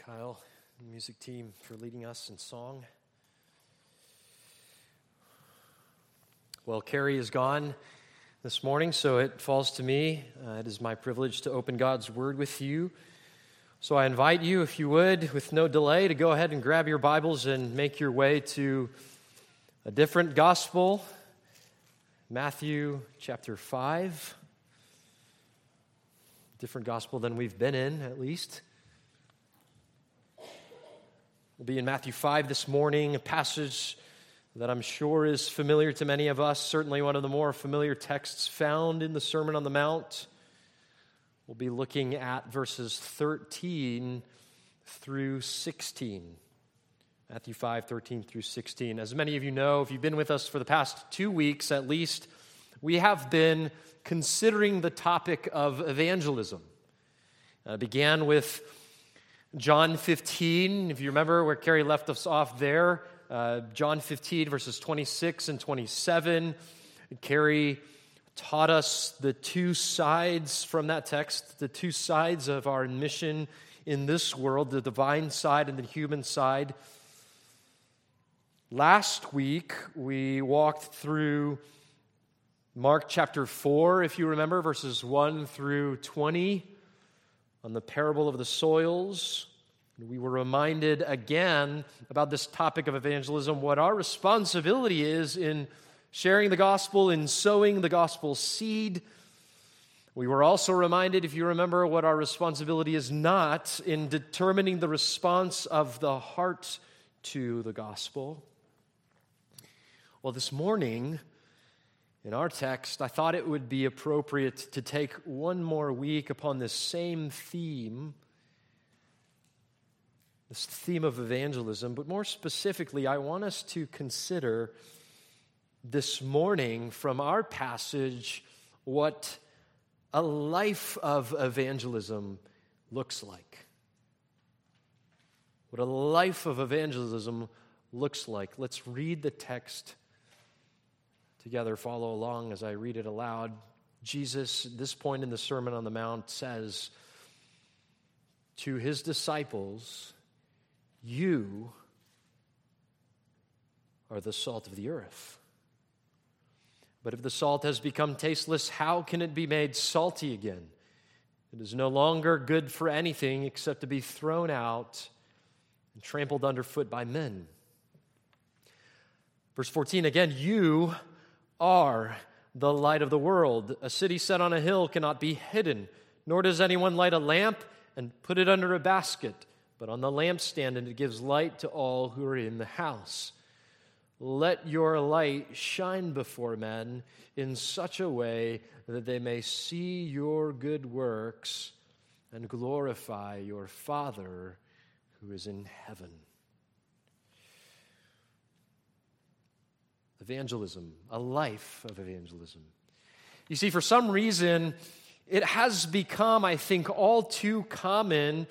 Kyle, and music team, for leading us in song. Well, Carrie is gone this morning, so it falls to me. It is my privilege to open God's Word with you. So I invite you, if you would, with no delay, to go ahead and grab your Bibles and make your way to a different gospel, Matthew chapter 5. Different gospel than we've been in, at least. We'll be in Matthew 5 this morning, a passage that I'm sure is familiar to many of us, certainly one of the more familiar texts found in the Sermon on the Mount. We'll be looking at verses 13 through 16. Matthew 5, 13 through 16. As many of you know, if you've been with us for the past 2 weeks at least, we have been considering the topic of evangelism. Began with John 15, if you remember where Carrie left us off there. John 15, verses 26 and 27. Carrie taught us the two sides from that text, the two sides of our mission in this world, the divine side and the human side. Last week, we walked through Mark chapter 4, if you remember, verses 1 through 20, on the parable of the soils. We were reminded again about this topic of evangelism, what our responsibility is in sharing the gospel, in sowing the gospel seed. We were also reminded, if you remember, what our responsibility is not in determining the response of the heart to the gospel. Well, this morning, in our text, I thought it would be appropriate to take one more week upon this same theme, this theme of evangelism, but more specifically, I want us to consider this morning from our passage what a life of evangelism looks like. What a life of evangelism looks like. Let's read the text together. Follow along as I read it aloud. Jesus, at this point in the Sermon on the Mount, says to his disciples, "You are the salt of the earth. But if the salt has become tasteless, how can it be made salty again? It is no longer good for anything except to be thrown out and trampled underfoot by men." Verse 14 again, "You are the light of the world. A city set on a hill cannot be hidden, nor does anyone light a lamp and put it under a basket, but on the lampstand, and it gives light to all who are in the house. Let your light shine before men in such a way that they may see your good works and glorify your Father who is in heaven." Evangelism, a life of evangelism. You see, for some reason, it has become, I think, all too common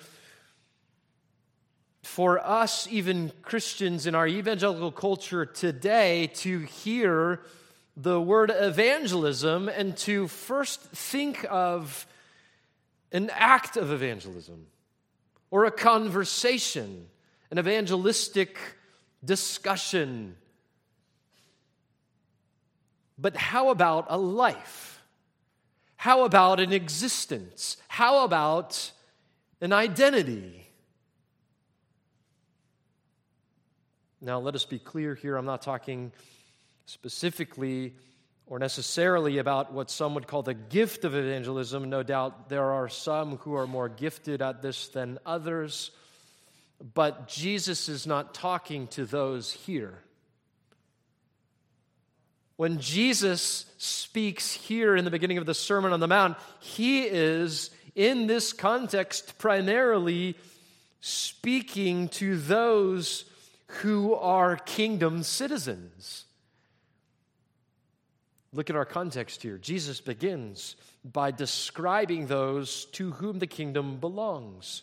for us, even Christians in our evangelical culture today, to hear the word evangelism and to first think of an act of evangelism or a conversation, an evangelistic discussion. But how about a life? How about an existence? How about an identity? Now, let us be clear here. I'm not talking specifically or necessarily about what some would call the gift of evangelism. No doubt there are some who are more gifted at this than others. But Jesus is not talking to those here. When Jesus speaks here in the beginning of the Sermon on the Mount, he is, in this context, primarily speaking to those who are kingdom citizens. Look at our context here. Jesus begins by describing those to whom the kingdom belongs.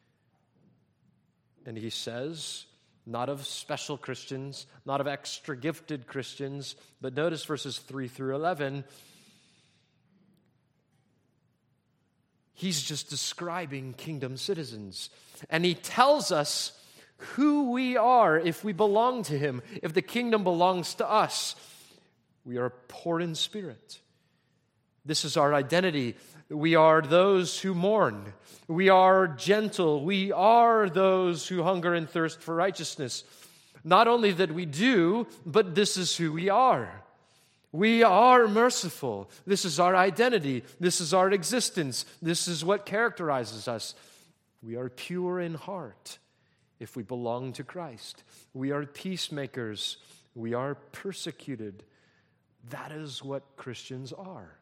And he says, not of special Christians, not of extra gifted Christians, but notice verses 3 through 11. He's just describing kingdom citizens. And he tells us who we are if we belong to him, if the kingdom belongs to us. We are poor in spirit. This is our identity. We are those who mourn. We are gentle. We are those who hunger and thirst for righteousness. Not only that we do, but this is who we are. We are merciful. This is our identity. This is our existence. This is what characterizes us. We are pure in heart if we belong to Christ. We are peacemakers. We are persecuted. That is what Christians are.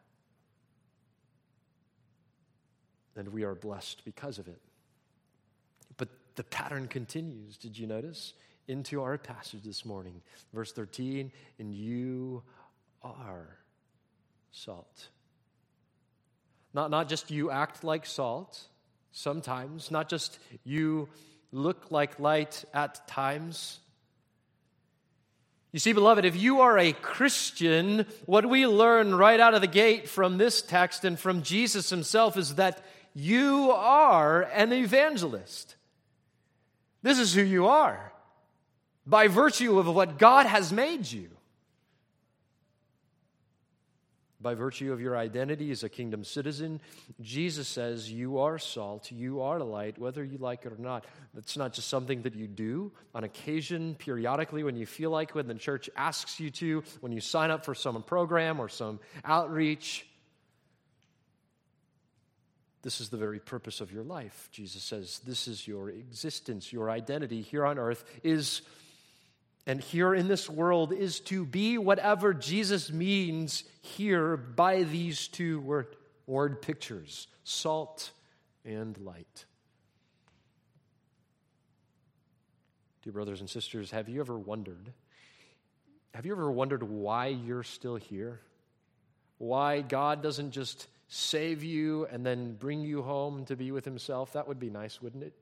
And we are blessed because of it. But the pattern continues, did you notice? Into our passage this morning. Verse 13, and you are salt. Not just you act like salt sometimes, not just you look like light at times. You see, beloved, if you are a Christian, what we learn right out of the gate from this text and from Jesus himself is that you are an evangelist. This is who you are by virtue of what God has made you. By virtue of your identity as a kingdom citizen, Jesus says you are salt, you are light, whether you like it or not. It's not just something that you do on occasion, periodically, when you feel like it, when the church asks you to, when you sign up for some program or some outreach. This is the very purpose of your life. Jesus says this is your existence, your identity here on earth is, and here in this world, is to be whatever Jesus means here by these two word pictures, salt and light. Dear brothers and sisters, have you ever wondered why you're still here? Why God doesn't just save you and then bring you home to be with himself? That would be nice, wouldn't it?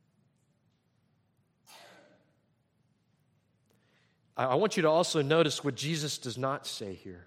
I want you to also notice what Jesus does not say here.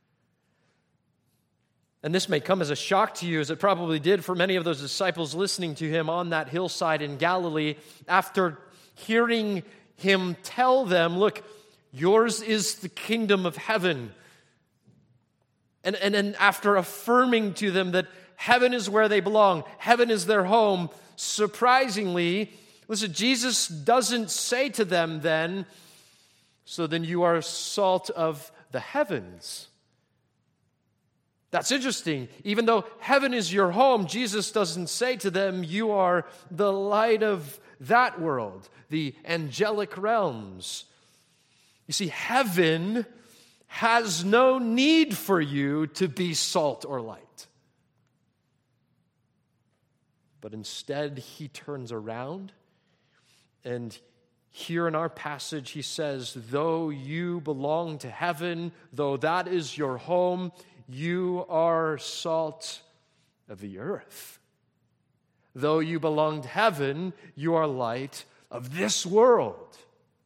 And this may come as a shock to you, as it probably did for many of those disciples listening to him on that hillside in Galilee, after hearing him tell them, look, yours is the kingdom of heaven. And then after affirming to them that heaven is where they belong, heaven is their home, surprisingly, listen, Jesus doesn't say to them then, so then you are salt of the heavens. That's interesting. Even though heaven is your home, Jesus doesn't say to them, you are the light of that world, the angelic realms. You see, heaven has no need for you to be salt or light. But instead, he turns around, and here in our passage, he says, though you belong to heaven, though that is your home, you are salt of the earth. Though you belong to heaven, you are light of this world.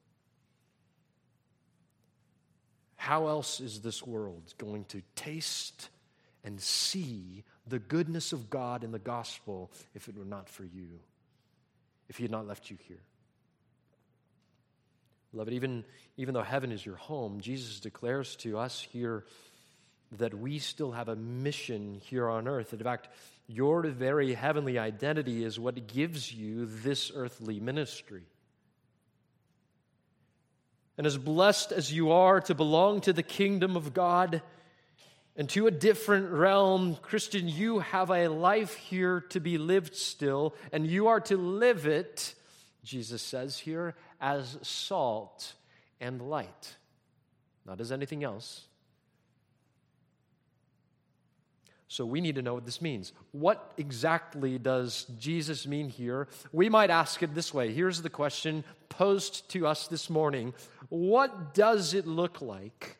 How else is this world going to taste and see the goodness of God in the gospel if it were not for you, if he had not left you here? Beloved, even though heaven is your home, Jesus declares to us here that we still have a mission here on earth. In fact, your very heavenly identity is what gives you this earthly ministry. And as blessed as you are to belong to the kingdom of God and to a different realm, Christian, you have a life here to be lived still, and you are to live it, Jesus says here, as salt and light, not as anything else. So we need to know what this means. What exactly does Jesus mean here? We might ask it this way. Here's the question posed to us this morning. What does it look like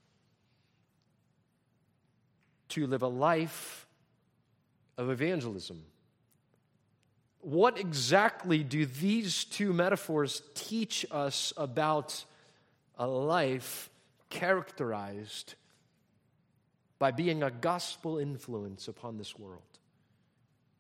to live a life of evangelism? What exactly do these two metaphors teach us about a life characterized by being a gospel influence upon this world?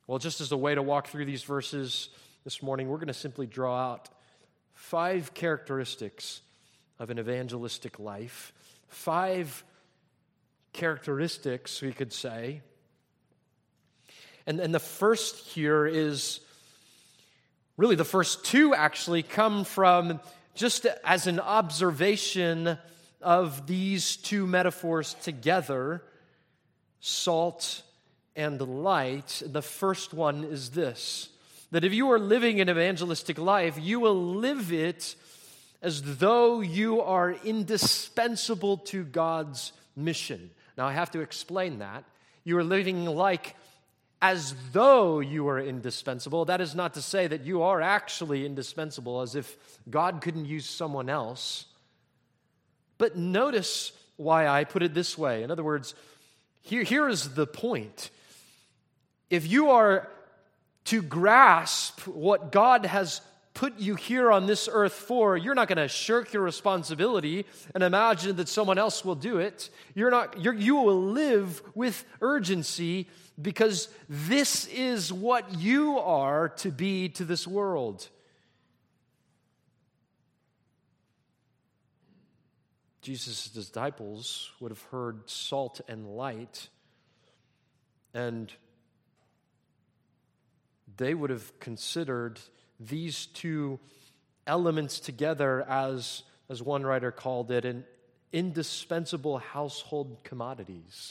Well, just as a way to walk through these verses this morning, we're going to simply draw out 5 characteristics of an evangelistic life. 5 characteristics, we could say. And the first here is, really the first 2 actually come from just as an observation of these 2 metaphors together, salt and light. The first one is this, that if you are living an evangelistic life, you will live it as though you are indispensable to God's mission. Now, I have to explain that. You are living like as though you are indispensable. That is not to say that you are actually indispensable, as if God couldn't use someone else. But notice why I put it this way. In other words, here is the point. If you are to grasp what God has put you here on this earth for, you're not going to shirk your responsibility and imagine that someone else will do it. You will live with urgency, because this is what you are to be to this world. Jesus' disciples would have heard salt and light, and they would have considered these 2 elements together as one writer called it, an indispensable household commodities.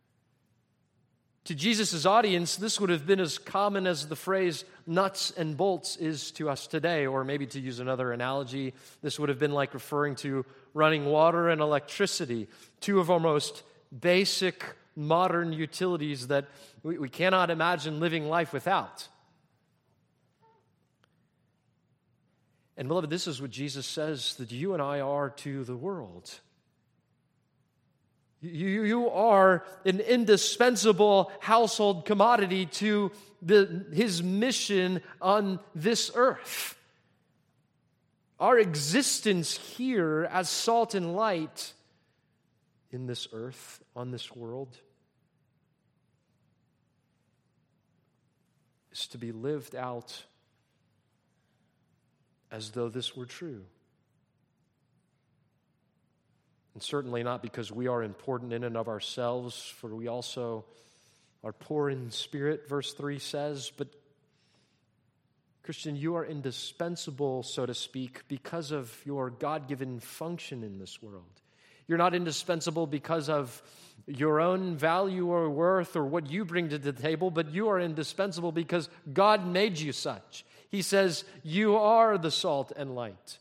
To Jesus' audience, this would have been as common as the phrase nuts and bolts is to us today. Or maybe to use another analogy, this would have been like referring to running water and electricity, 2 of our most basic modern utilities that we cannot imagine living life without. And beloved, this is what Jesus says that you and I are to the world. You are an indispensable household commodity to His mission on this earth. Our existence here as salt and light in this earth, on this world, is to be lived out as though this were true. And certainly not because we are important in and of ourselves, for we also are poor in spirit, verse 3 says. But Christian, you are indispensable, so to speak, because of your God-given function in this world. You're not indispensable because of your own value or worth or what you bring to the table, but you are indispensable because God made you such. He says, you are the salt and light.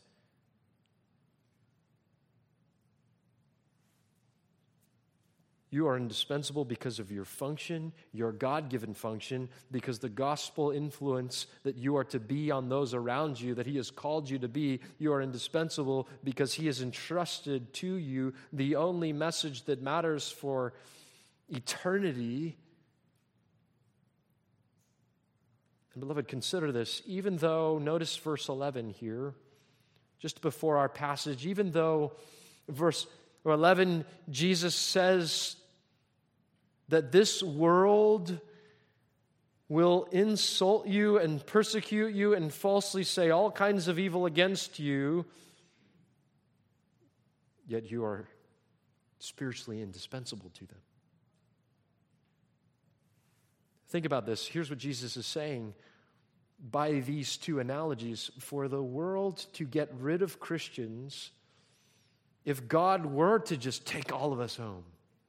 You are indispensable because of your function, your God-given function, because the gospel influence that you are to be on those around you, that He has called you to be. You are indispensable because He has entrusted to you the only message that matters for eternity. And beloved, consider this. Even though, notice verse 11 here, just before our passage, even though verse 11, Jesus says that this world will insult you and persecute you and falsely say all kinds of evil against you, yet you are spiritually indispensable to them. Think about this. Here's what Jesus is saying by these 2 analogies. For the world to get rid of Christians, if God were to just take all of us home,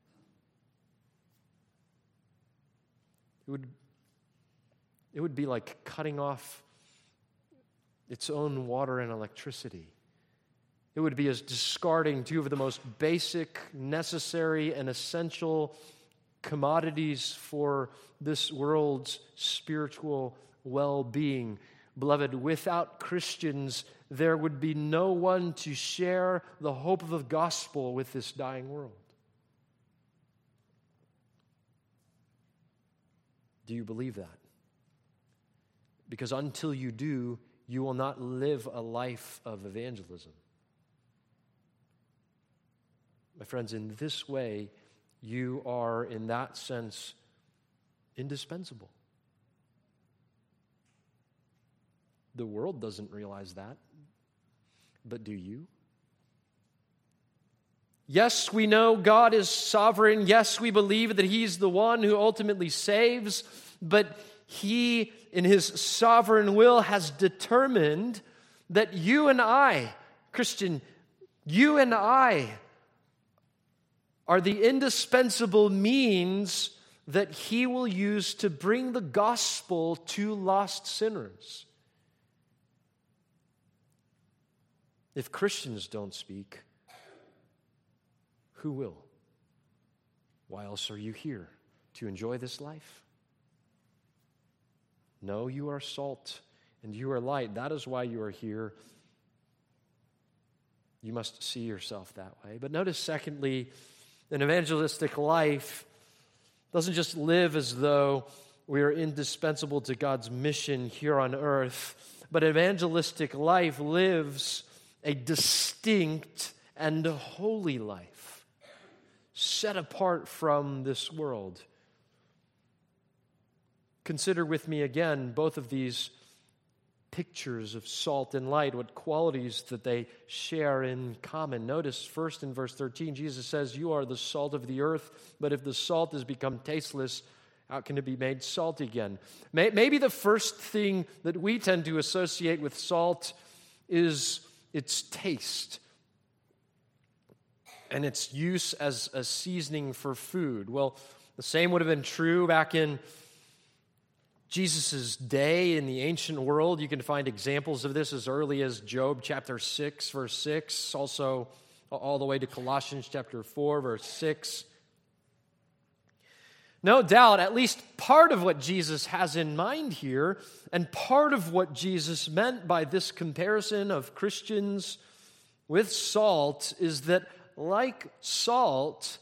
it would be like cutting off its own water and electricity. It would be as discarding 2 of the most basic, necessary, and essential commodities for this world's spiritual well-being. Beloved, without Christians, there would be no one to share the hope of the gospel with this dying world. Do you believe that? Because until you do, you will not live a life of evangelism. My friends, in this way, you are, in that sense, indispensable. The world doesn't realize that. But do you? Yes, we know God is sovereign. Yes, we believe that He's the one who ultimately saves. But He, in His sovereign will, has determined that you and I, Christian, you and I are the indispensable means that He will use to bring the gospel to lost sinners. If Christians don't speak, who will? Why else are you here? To enjoy this life? No, you are salt and you are light. That is why you are here. You must see yourself that way. But notice, secondly, an evangelistic life doesn't just live as though we are indispensable to God's mission here on earth, but evangelistic life lives a distinct and holy life, set apart from this world. Consider with me again both of these pictures of salt and light, what qualities that they share in common. Notice first in verse 13, Jesus says, "You are the salt of the earth, but if the salt has become tasteless, how can it be made salt again?" Maybe the first thing that we tend to associate with salt is its taste and its use as a seasoning for food. Well, the same would have been true back in Jesus' day in the ancient world. You can find examples of this as early as Job chapter 6, verse 6, also all the way to Colossians chapter 4, verse 6. No doubt, at least part of what Jesus has in mind here, and part of what Jesus meant by this comparison of Christians with salt, is that like salt,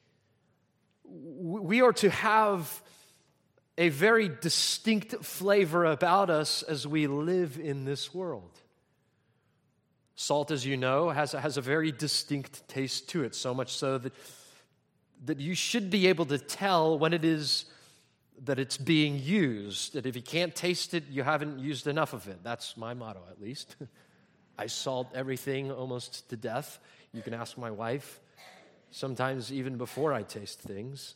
we are to have a very distinct flavor about us as we live in this world. Salt, as you know, has a very distinct taste to it, so much so that you should be able to tell when it is that it's being used. That if you can't taste it, you haven't used enough of it. That's my motto, at least. I salt everything almost to death. You can ask my wife, sometimes even before I taste things.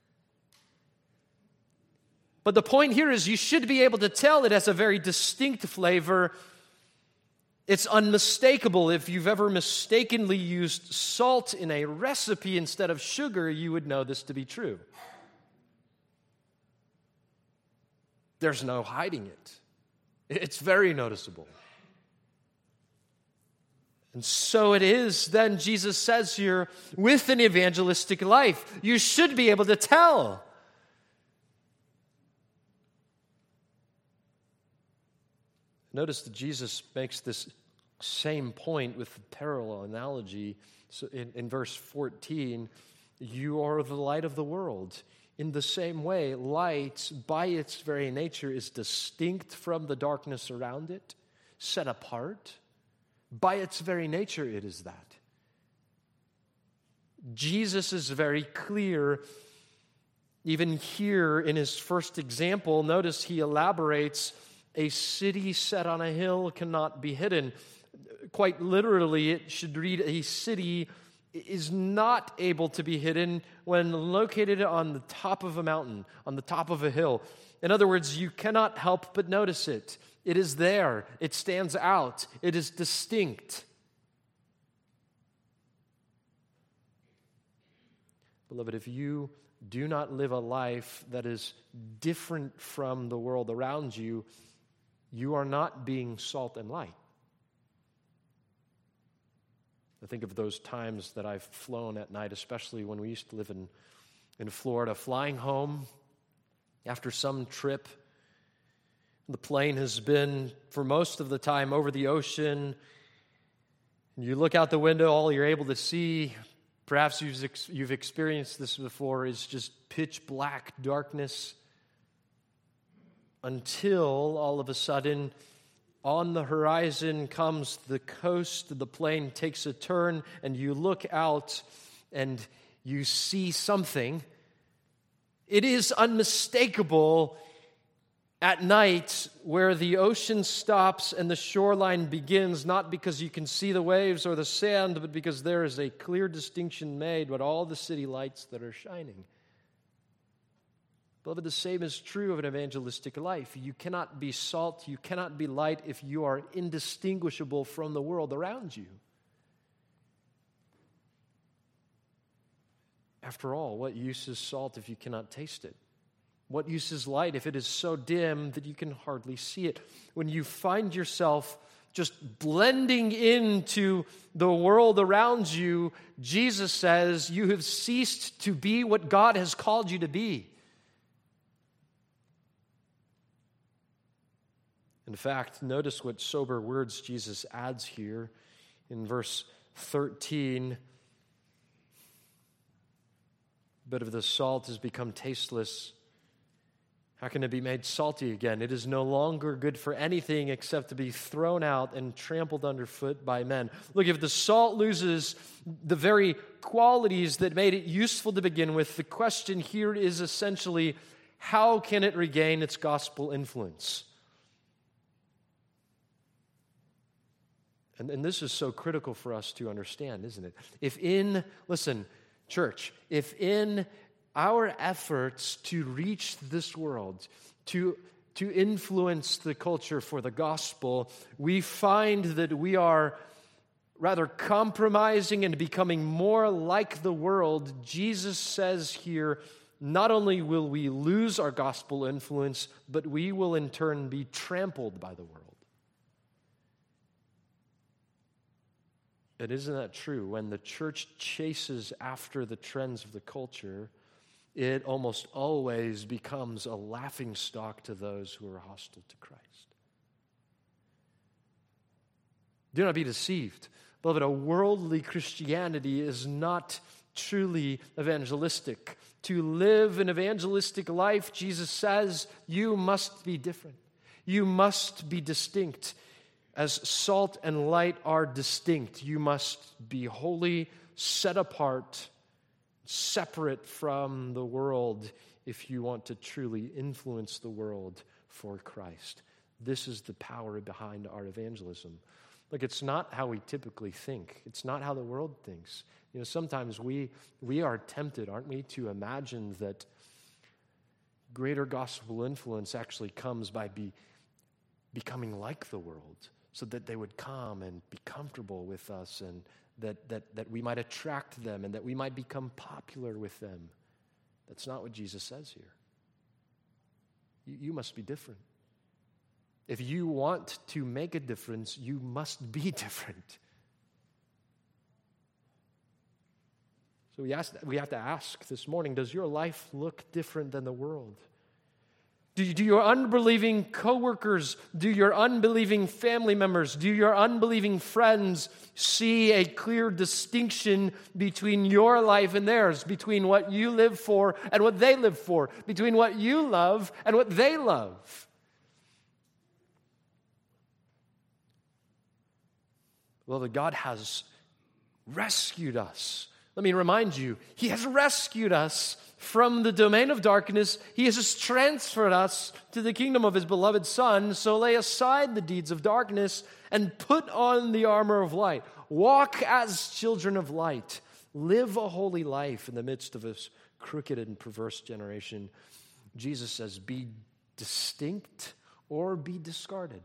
But the point here is you should be able to tell it has a very distinct flavor. It's unmistakable. If you've ever mistakenly used salt in a recipe instead of sugar, you would know this to be true. There's no hiding it. It's very noticeable. And so it is, then, Jesus says here, with an evangelistic life, you should be able to tell. Notice that Jesus makes this same point with the parallel analogy. So in verse 14, you are the light of the world. In the same way, light, by its very nature, is distinct from the darkness around it, set apart. By its very nature, it is that. Jesus is very clear. Even here in his first example, notice he elaborates, a city set on a hill cannot be hidden. Quite literally, it should read, a city is not able to be hidden when located on the top of a mountain, on the top of a hill. In other words, you cannot help but notice it. It is there. It stands out. It is distinct. Beloved, if you do not live a life that is different from the world around you, you are not being salt and light. I think of those times that I've flown at night, especially when we used to live in Florida, flying home after some trip. The plane has been, for most of the time, over the ocean. And you look out the window, all you're able to see, perhaps you've experienced this before, is just pitch black darkness. Until all of a sudden, on the horizon comes the coast, the plane takes a turn, and you look out and you see something. It is unmistakable. At night, where the ocean stops and the shoreline begins, not because you can see the waves or the sand, but because there is a clear distinction made by all the city lights that are shining. Beloved, the same is true of an evangelistic life. You cannot be salt, you cannot be light if you are indistinguishable from the world around you. After all, what use is salt if you cannot taste it? What use is light if it is so dim that you can hardly see it? When you find yourself just blending into the world around you, Jesus says you have ceased to be what God has called you to be. In fact, notice what sober words Jesus adds here in verse 13. But if the salt has become tasteless, how can it be made salty again? It is no longer good for anything except to be thrown out and trampled underfoot by men. Look, if the salt loses the very qualities that made it useful to begin with, the question here is essentially, how can it regain its gospel influence? And this is so critical for us to understand, isn't it? Listen, church, if in our efforts to reach this world, to influence the culture for the gospel, we find that we are rather compromising and becoming more like the world, Jesus says here, not only will we lose our gospel influence, but we will in turn be trampled by the world. And isn't that true? When the church chases after the trends of the culture, it almost always becomes a laughingstock to those who are hostile to Christ. Do not be deceived. Beloved, a worldly Christianity is not truly evangelistic. To live an evangelistic life, Jesus says, you must be different. You must be distinct. As salt and light are distinct, you must be holy, set apart, separate from the world if you want to truly influence the world for Christ. This is the power behind our evangelism. Look, it's not how we typically think. It's not how the world thinks. You know, sometimes we are tempted, aren't we, to imagine that greater gospel influence actually comes by becoming like the world, so that they would come and be comfortable with us, and that we might attract them, and that we might become popular with them. That's not what Jesus says here. You must be different. If you want to make a difference, you must be different. So we have to ask this morning, does your life look different than the world? Do your unbelieving coworkers, do your unbelieving family members, do your unbelieving friends see a clear distinction between your life and theirs, between what you live for and what they live for, between what you love and what they love? Well, God has rescued us. Let me remind you, He has rescued us from the domain of darkness. He has transferred us to the kingdom of His beloved Son. So lay aside the deeds of darkness and put on the armor of light. Walk as children of light. Live a holy life in the midst of this crooked and perverse generation. Jesus says, be distinct or be discarded.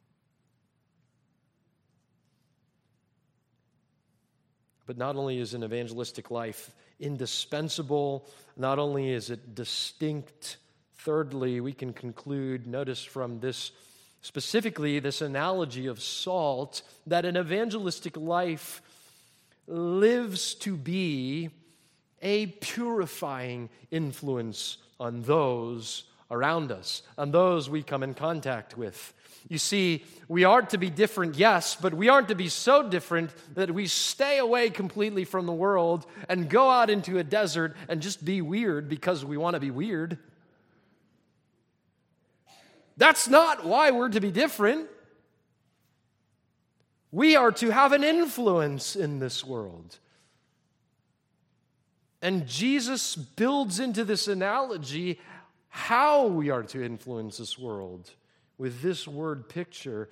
But not only is an evangelistic life indispensable, not only is it distinct, thirdly, we can conclude, notice from this, specifically this analogy of salt, that an evangelistic life lives to be a purifying influence on those around us, on those we come in contact with. You see, we are to be different, yes, but we aren't to be so different that we stay away completely from the world and go out into a desert and just be weird because we want to be weird. That's not why we're to be different. We are to have an influence in this world. And Jesus builds into this analogy how we are to influence this world with this word picture.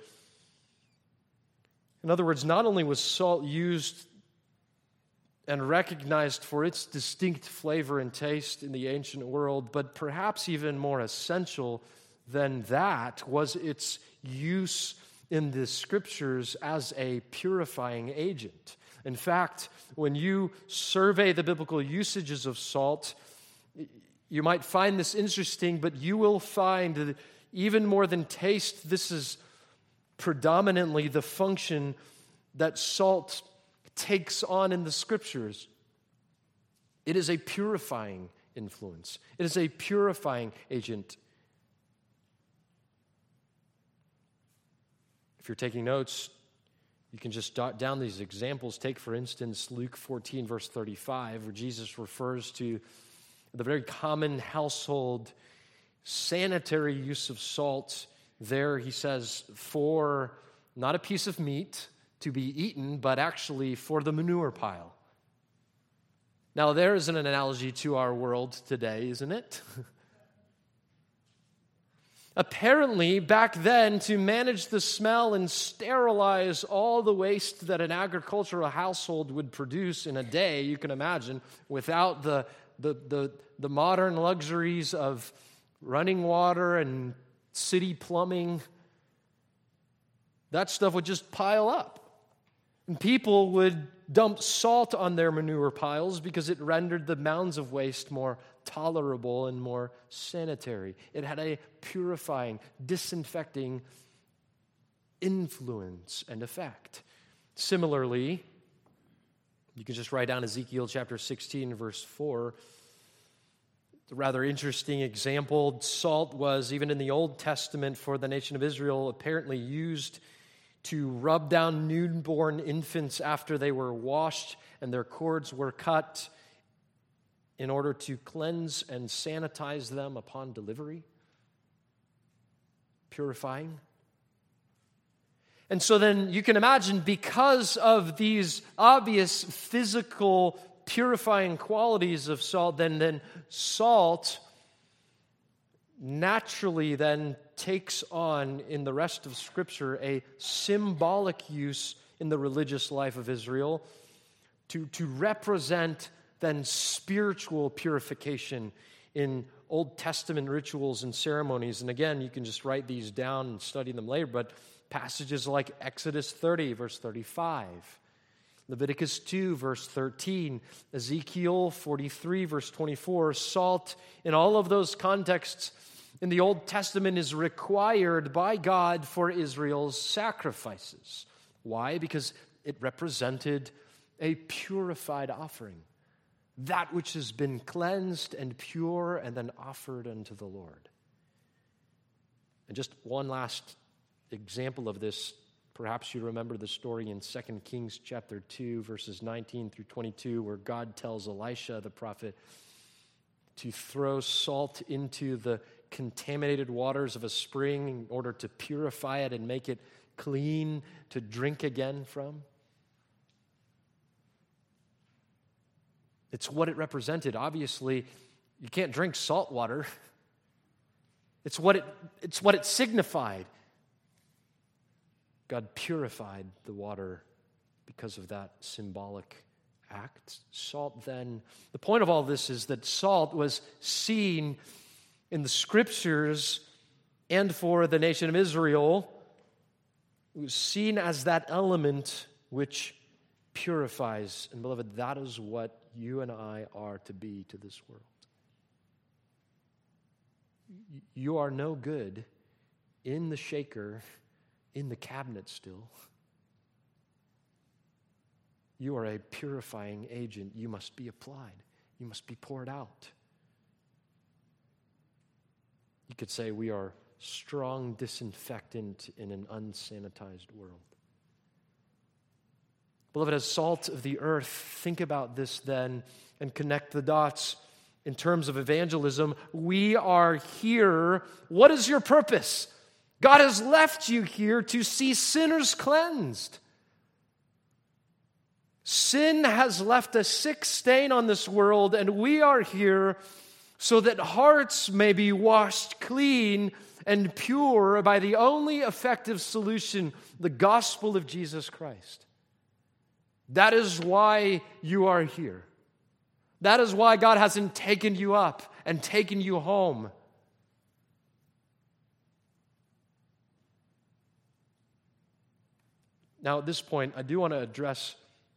In other words, not only was salt used and recognized for its distinct flavor and taste in the ancient world, but perhaps even more essential than that was its use in the Scriptures as a purifying agent. In fact, when you survey the biblical usages of salt, you might find this interesting, but you will find that even more than taste, this is predominantly the function that salt takes on in the Scriptures. It is a purifying influence. It is a purifying agent. If you're taking notes, you can just jot down these examples. Take, for instance, Luke 14, verse 35, where Jesus refers to the very common household sanitary use of salt. There he says, for not a piece of meat to be eaten, but actually for the manure pile. Now, there is an analogy to our world today, isn't it? Apparently, back then, to manage the smell and sterilize all the waste that an agricultural household would produce in a day, you can imagine, without the modern luxuries of running water and city plumbing, that stuff would just pile up. And people would dump salt on their manure piles because it rendered the mounds of waste more tolerable and more sanitary. It had a purifying, disinfecting influence and effect. Similarly, you can just write down Ezekiel chapter 16, verse 4. It's a rather interesting example. Salt was, even in the Old Testament for the nation of Israel, apparently used to rub down newborn infants after they were washed and their cords were cut in order to cleanse and sanitize them upon delivery. Purifying. And so then you can imagine, because of these obvious physical purifying qualities of salt, then salt naturally then takes on, in the rest of Scripture, a symbolic use in the religious life of Israel to represent then spiritual purification in Old Testament rituals and ceremonies. And again, you can just write these down and study them later, but passages like Exodus 30, verse 35, Leviticus 2, verse 13, Ezekiel 43, verse 24, salt in all of those contexts in the Old Testament is required by God for Israel's sacrifices. Why? Because it represented a purified offering, that which has been cleansed and pure and then offered unto the Lord. And just one last example of this, perhaps you remember the story in 2 Kings chapter 2, verses 19 through 22, where God tells Elisha the prophet to throw salt into the contaminated waters of a spring in order to purify it and make it clean to drink again from. It's what it represented. Obviously, you can't drink salt water. It's what it signified. God purified the water because of that symbolic act. Salt then, the point of all this is that salt was seen in the Scriptures and for the nation of Israel. It was seen as that element which purifies. And beloved, that is what you and I are to be to this world. You are no good in the shaker, in the cabinet still. You are a purifying agent. You must be applied. You must be poured out. You could say we are strong disinfectant in an unsanitized world. Beloved, as salt of the earth, think about this then and connect the dots in terms of evangelism. We are here. What is your purpose? God has left you here to see sinners cleansed. Sin has left a sick stain on this world, and we are here so that hearts may be washed clean and pure by the only effective solution, the gospel of Jesus Christ. That is why you are here. That is why God hasn't taken you up and taken you home. Now, at this point, I do want to address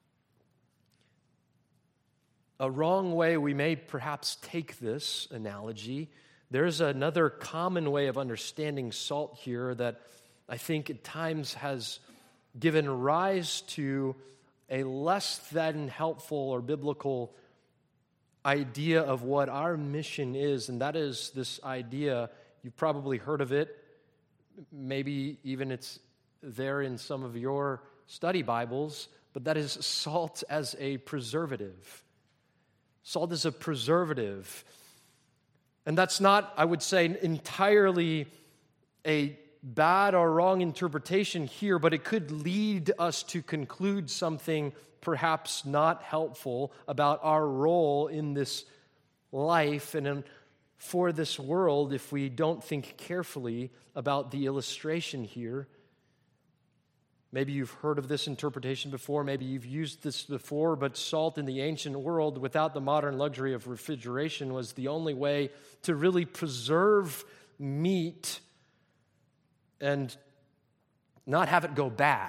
a wrong way we may perhaps take this analogy. There's another common way of understanding salt here that I think at times has given rise to a less than helpful or biblical idea of what our mission is, and that is this idea, you've probably heard of it, maybe even it's there in some of your study Bibles, but that is salt as a preservative. Salt is a preservative. And that's not, I would say, entirely a bad or wrong interpretation here, but it could lead us to conclude something perhaps not helpful about our role in this life and for this world if we don't think carefully about the illustration here. Maybe you've heard of this interpretation before, maybe you've used this before, but salt in the ancient world, without the modern luxury of refrigeration, was the only way to really preserve meat and not have it go bad.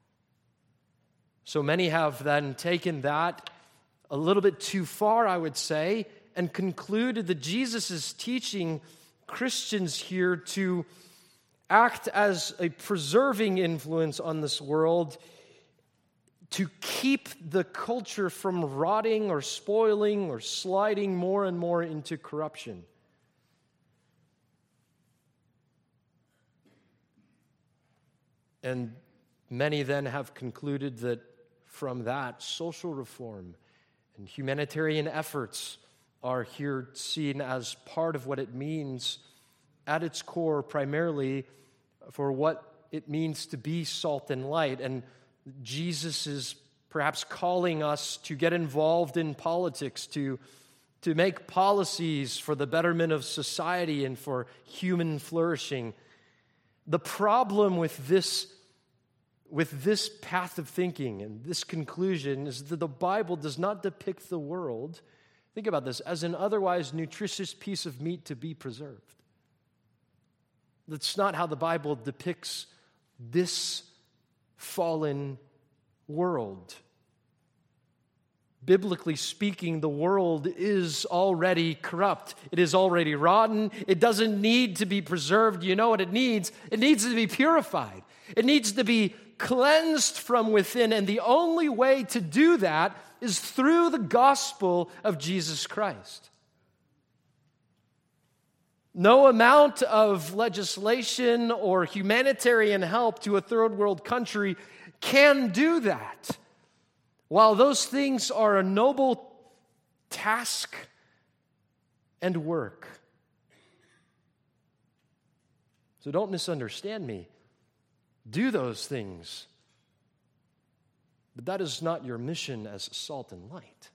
So many have then taken that a little bit too far, I would say, and concluded that Jesus is teaching Christians here to act as a preserving influence on this world, to keep the culture from rotting or spoiling or sliding more and more into corruption. And many then have concluded that from that, social reform and humanitarian efforts are here seen as part of what it means at its core, primarily for what it means to be salt and light. And Jesus is perhaps calling us to get involved in politics, to make policies for the betterment of society and for human flourishing. The problem with this path of thinking and this conclusion is that the Bible does not depict the world, think about this, as an otherwise nutritious piece of meat to be preserved. That's not how the Bible depicts this fallen world. Biblically speaking, the world is already corrupt. It is already rotten. It doesn't need to be preserved. You know what it needs? It needs to be purified. It needs to be cleansed from within. And the only way to do that is through the gospel of Jesus Christ. No amount of legislation or humanitarian help to a third world country can do that. While those things are a noble task and work. So don't misunderstand me. Do those things. But that is not your mission as salt and light.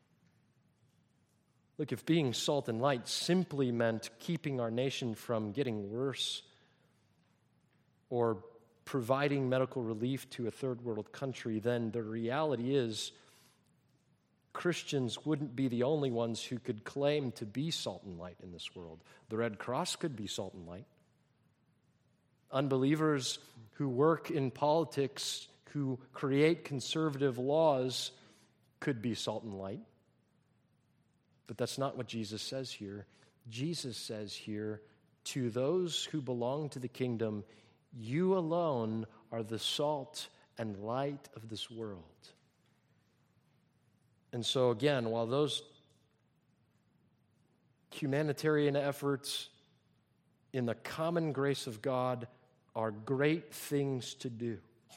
Look, if being salt and light simply meant keeping our nation from getting worse or providing medical relief to a third world country, then the reality is Christians wouldn't be the only ones who could claim to be salt and light in this world. The Red Cross could be salt and light. Unbelievers who work in politics, who create conservative laws, could be salt and light. But that's not what Jesus says here. Jesus says here, to those who belong to the kingdom, you alone are the salt and light of this world. And so again, while those humanitarian efforts in the common grace of God are great things to do,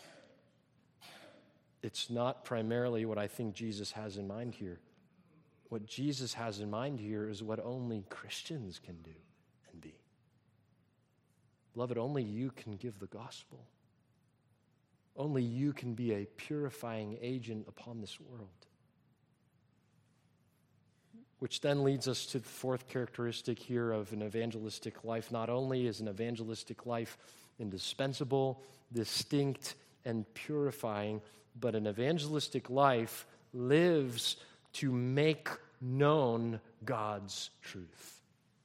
it's not primarily what I think Jesus has in mind here. What Jesus has in mind here is what only Christians can do and be. Beloved, only you can give the gospel. Only you can be a purifying agent upon this world. Which then leads us to the fourth characteristic here of an evangelistic life. Not only is an evangelistic life indispensable, distinct, and purifying, but an evangelistic life lives to make known God's truth.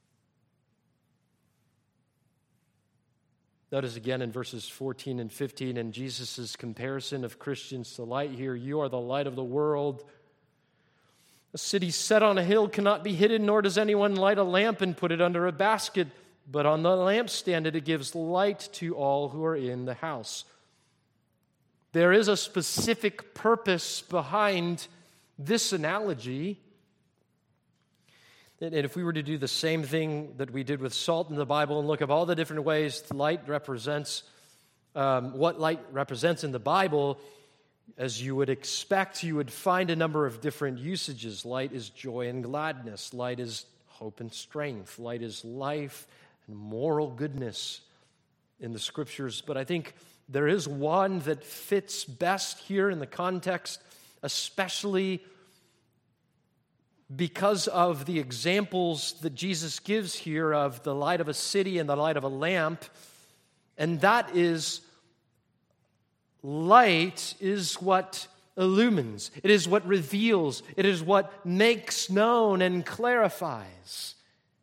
Notice again in verses 14 and 15 in Jesus' comparison of Christians to light here, you are the light of the world. A city set on a hill cannot be hidden, nor does anyone light a lamp and put it under a basket, but on the lampstand it gives light to all who are in the house. There is a specific purpose behind this analogy. And if we were to do the same thing that we did with salt in the Bible and look at all the different ways light represents, what light represents in the Bible, as you would expect, you would find a number of different usages. Light is joy and gladness. Light is hope and strength. Light is life and moral goodness in the Scriptures. But I think there is one that fits best here in the context, especially because of the examples that Jesus gives here of the light of a city and the light of a lamp, and that is light is what illumines. It is what reveals. It is what makes known and clarifies.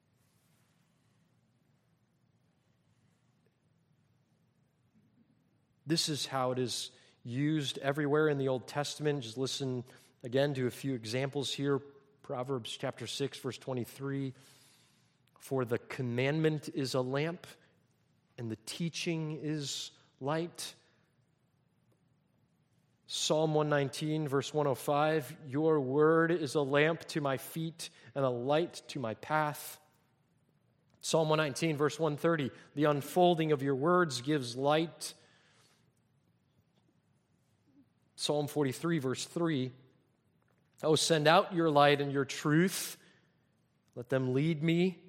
This is how it is used everywhere in the Old Testament. Just listen again to a few examples here. Proverbs chapter 6, verse 23. For the commandment is a lamp, and the teaching is light. Psalm 119, verse 105, your word is a lamp to my feet and a light to my path. Psalm 119, verse 130, the unfolding of your words gives light. Psalm 43, verse 3, oh, send out your light and your truth. Let them lead me.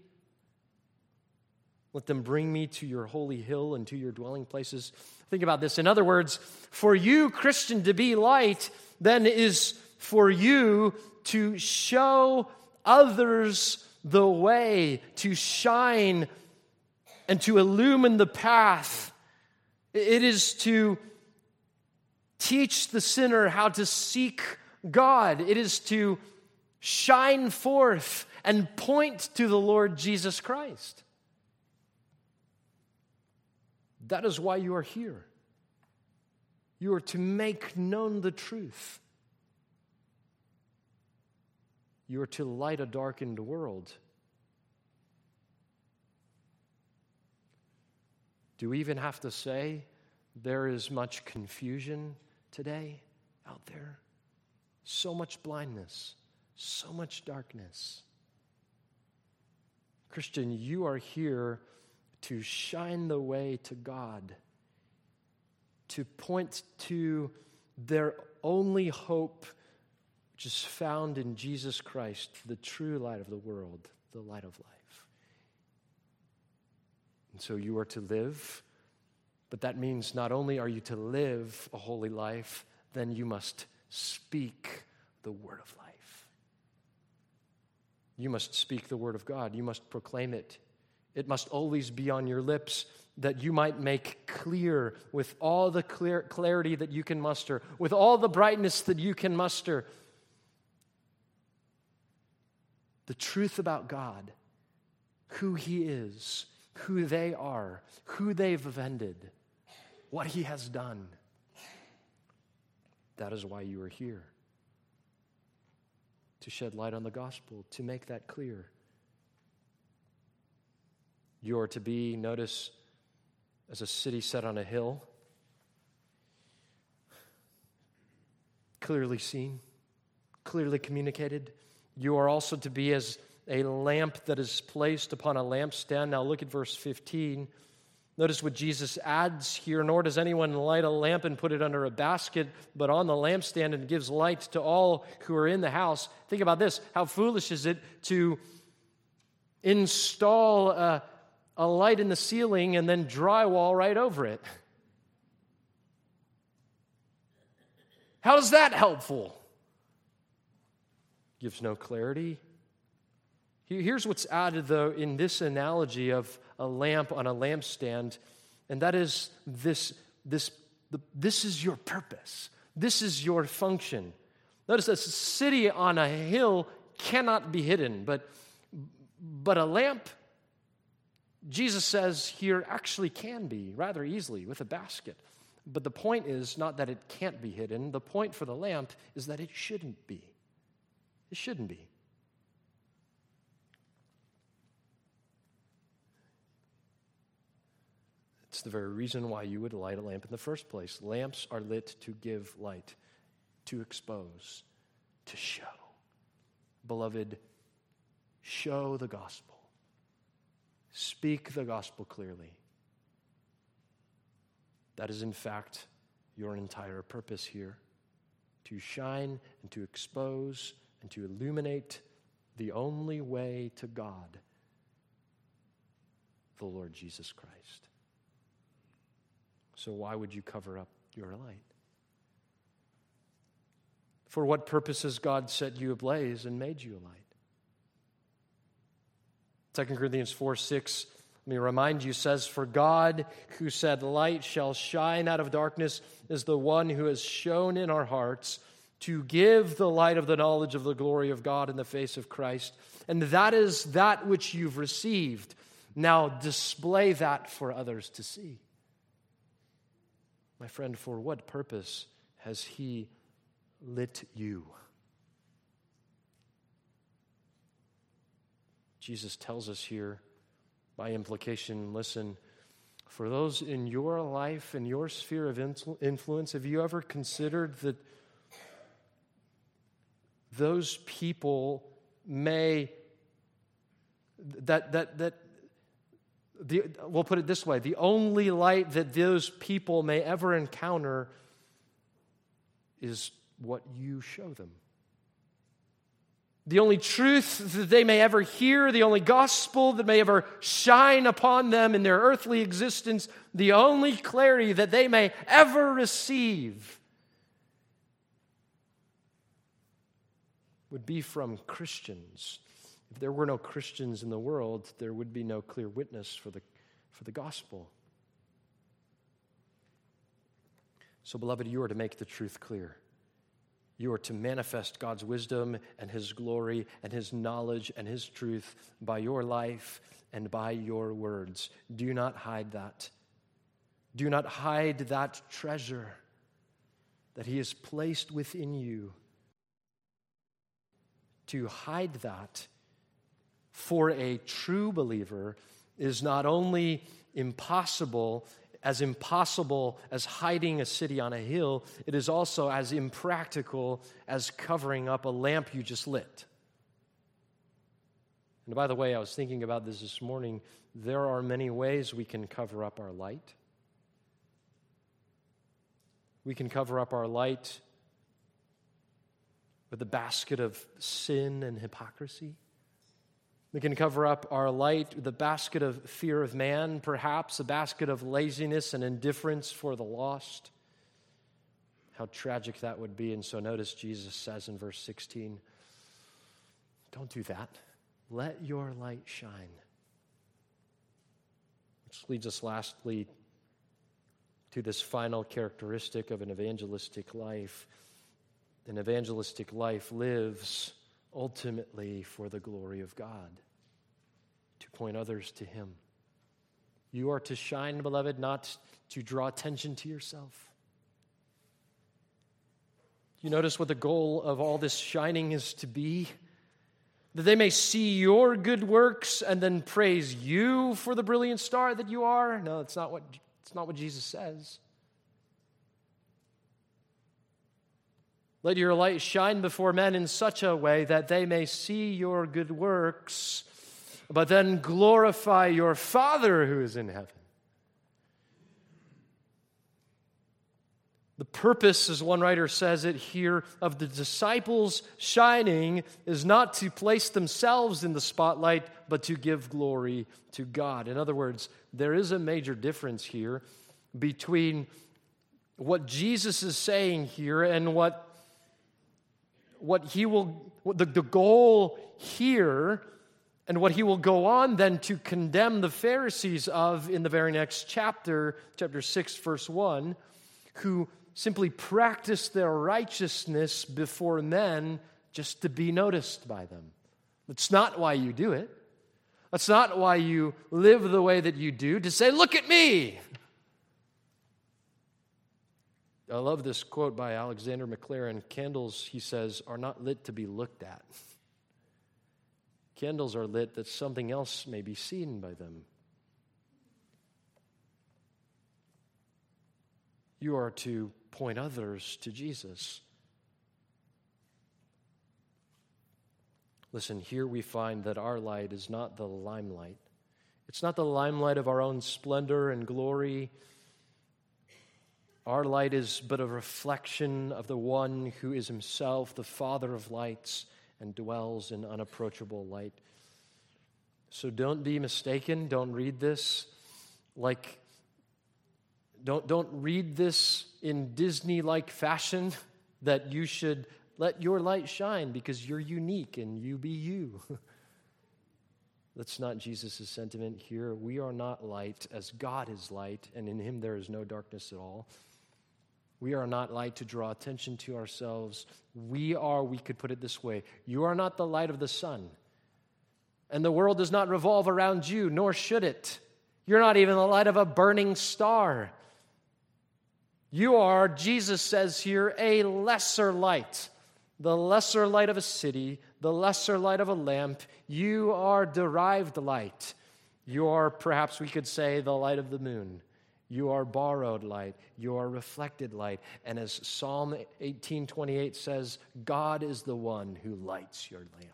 Let them bring me to your holy hill and to your dwelling places. Think about this. In other words, for you, Christian, to be light, then is for you to show others the way, to shine and to illumine the path. It is to teach the sinner how to seek God. It is to shine forth and point to the Lord Jesus Christ. That is why you are here. You are to make known the truth. You are to light a darkened world. Do we even have to say there is much confusion today out there? So much blindness, so much darkness. Christian, you are here to shine the way to God, to point to their only hope, which is found in Jesus Christ, the true light of the world, the light of life. And so you are to live, but that means not only are you to live a holy life, then you must speak the word of life. You must speak the word of God. You must proclaim it. It must always be on your lips, that you might make clear with all the clarity that you can muster, with all the brightness that you can muster, the truth about God, who He is, who they are, who they've offended, what He has done. That is why you are here, to shed light on the gospel, to make that clear. You are to be, notice, as a city set on a hill, clearly seen, clearly communicated. You are also to be as a lamp that is placed upon a lampstand. Now look at verse 15. Notice what Jesus adds here. Nor does anyone light a lamp and put it under a basket, but on the lampstand, and gives light to all who are in the house. Think about this. How foolish is it to install a light in the ceiling and then drywall right over it? How is that helpful? Gives no clarity, Here's what's added, though, in this analogy of a lamp on a lampstand, and that is this is your purpose. This is your function. Notice a city on a hill cannot be hidden, but a lamp, Jesus says here, actually can be rather easily with a basket. But the point is not that it can't be hidden. The point for the lamp is that it shouldn't be. It shouldn't be. It's the very reason why you would light a lamp in the first place. Lamps are lit to give light, to expose, to show. Beloved, show the gospel. Speak the gospel clearly. That is, in fact, your entire purpose here, to shine and to expose and to illuminate the only way to God, the Lord Jesus Christ. So why would you cover up your light? For what purpose has God set you ablaze and made you a light? 2 Corinthians 4:6, let me remind you, says, "For God, who said, 'Light shall shine out of darkness,' is the one who has shone in our hearts to give the light of the knowledge of the glory of God in the face of Christ. And that is that which you've received. Now display that for others to see." My friend, for what purpose has He lit you? Jesus tells us here, by implication, listen, for those in your life, in your sphere of influence, have you ever considered that those people may, we'll put it this way, the only light that those people may ever encounter is what you show them. The only truth that they may ever hear, the only gospel that may ever shine upon them in their earthly existence, the only clarity that they may ever receive would be from Christians. If there were no Christians in the world, there would be no clear witness for the gospel. So, beloved, you are to make the truth clear. You are to manifest God's wisdom and His glory and His knowledge and His truth by your life and by your words. Do not hide that. Do not hide that treasure that He has placed within you. To hide that for a true believer is not only impossible as hiding a city on a hill, it is also as impractical as covering up a lamp you just lit. And by the way, I was thinking about this morning. There are many ways we can cover up our light. We can cover up our light with a basket of sin and hypocrisy. We can cover up our light with a basket of fear of man, perhaps a basket of laziness and indifference for the lost. How tragic that would be. And so notice Jesus says in verse 16, don't do that. Let your light shine. Which leads us lastly to this final characteristic of an evangelistic life. An evangelistic life lives ultimately for the glory of God, to point others to Him. You are to shine, beloved, not to draw attention to yourself. You notice what the goal of all this shining is to be? That they may see your good works and then praise you for the brilliant star that you are? No, it's not what Jesus says. Let your light shine before men in such a way that they may see your good works, but then glorify your Father who is in heaven. The purpose, as one writer says it here, of the disciples shining is not to place themselves in the spotlight, but to give glory to God. In other words, there is a major difference here between what Jesus is saying here and what he will, the goal here And what he will go on then to condemn the Pharisees of in the very next chapter, chapter 6, verse 1, who simply practice their righteousness before men just to be noticed by them. That's not why you do it. That's not why you live the way that you do, to say, look at me. I love this quote by Alexander Maclaren. Candles, he says, are not lit to be looked at. Candles are lit that something else may be seen by them. You are to point others to Jesus. Listen, here we find that our light is not the limelight. It's not the limelight of our own splendor and glory. Our light is but a reflection of the one who is himself the Father of lights and dwells in unapproachable light. So don't be mistaken. Don't read this like, don't read this in Disney-like fashion that you should let your light shine because you're unique and you be you. That's not Jesus' sentiment here. We are not light as God is light, and in him there is no darkness at all. We are not light to draw attention to ourselves. We could put it this way, you are not the light of the sun. And the world does not revolve around you, nor should it. You're not even the light of a burning star. You are, Jesus says here, a lesser light. The lesser light of a city, the lesser light of a lamp. You are derived light. You are, perhaps we could say, the light of the moon. You are borrowed light. You are reflected light. And as Psalm 18:28 says, God is the one who lights your lamp.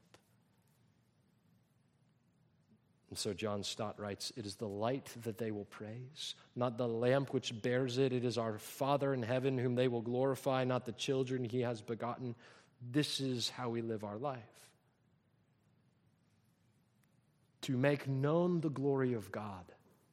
And so John Stott writes, it is the light that they will praise, not the lamp which bears it. It is our Father in heaven whom they will glorify, not the children he has begotten. This is how we live our life. To make known the glory of God.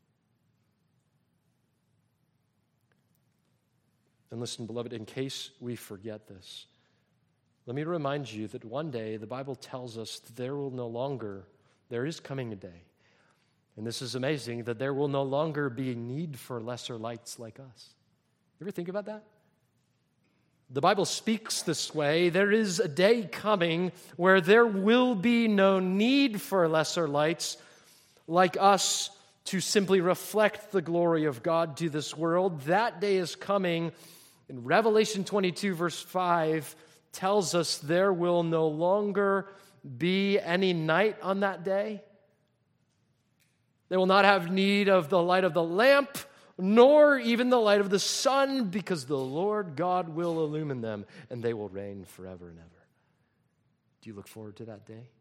And listen, beloved, in case we forget this, let me remind you that one day the Bible tells us that there is coming a day, and this is amazing, that there will no longer be a need for lesser lights like us. You ever think about that? The Bible speaks this way. There is a day coming where there will be no need for lesser lights like us to simply reflect the glory of God to this world. That day is coming. In Revelation 22, verse 5, tells us there will no longer be any night on that day. They will not have need of the light of the lamp, nor even the light of the sun, because the Lord God will illumine them, and they will reign forever and ever. Do you look forward to that day?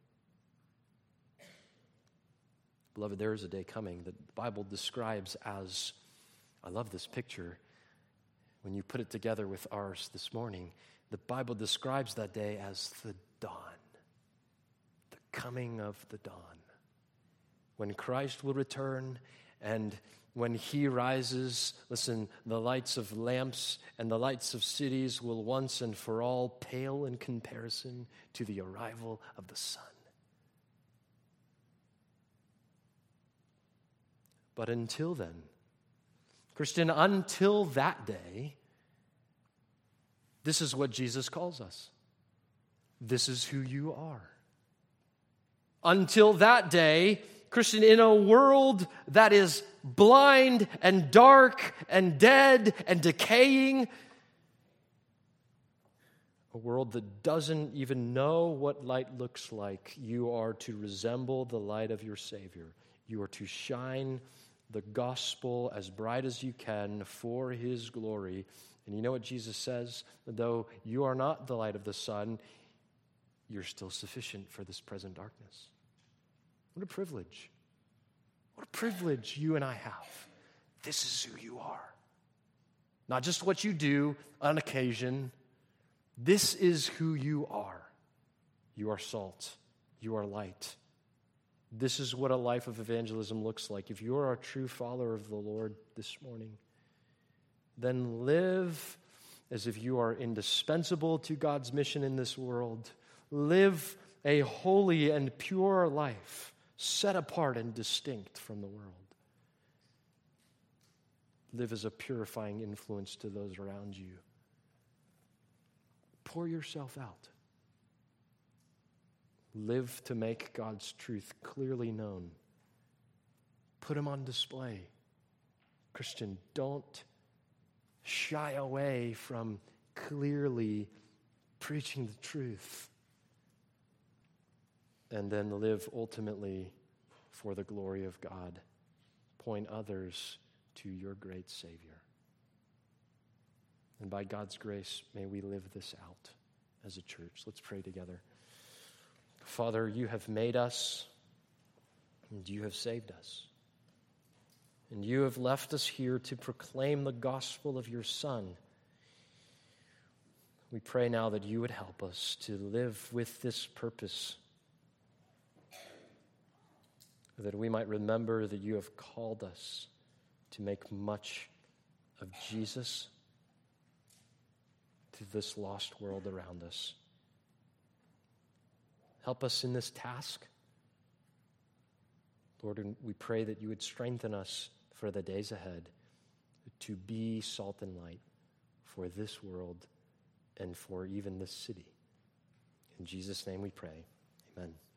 Beloved, there is a day coming that the Bible describes as, I love this picture, when you put it together with ours this morning, the Bible describes that day as the dawn, the coming of the dawn, when Christ will return and when he rises, listen, the lights of lamps and the lights of cities will once and for all pale in comparison to the arrival of the sun. But until then, Christian, until that day, this is what Jesus calls us. This is who you are. Until that day, Christian, in a world that is blind and dark and dead and decaying, a world that doesn't even know what light looks like, you are to resemble the light of your Savior. You are to shine the gospel as bright as you can for his glory. And you know what Jesus says? Though you are not the light of the sun, you're still sufficient for this present darkness. What a privilege. What a privilege you and I have. This is who you are. Not just what you do on occasion. This is who you are. You are salt. You are light. This is what a life of evangelism looks like. If you are a true follower of the Lord this morning, then live as if you are indispensable to God's mission in this world. Live a holy and pure life set apart and distinct from the world. Live as a purifying influence to those around you. Pour yourself out. Live to make God's truth clearly known. Put Him on display. Christian, don't shy away from clearly preaching the truth. And then live ultimately for the glory of God. Point others to your great Savior. And by God's grace, may we live this out as a church. Let's pray together. Father, you have made us, and you have saved us. And you have left us here to proclaim the gospel of your Son. We pray now that you would help us to live with this purpose, that we might remember that you have called us to make much of Jesus to this lost world around us. Help us in this task. Lord, and we pray that you would strengthen us for the days ahead to be salt and light for this world and for even this city. In Jesus' name we pray. Amen.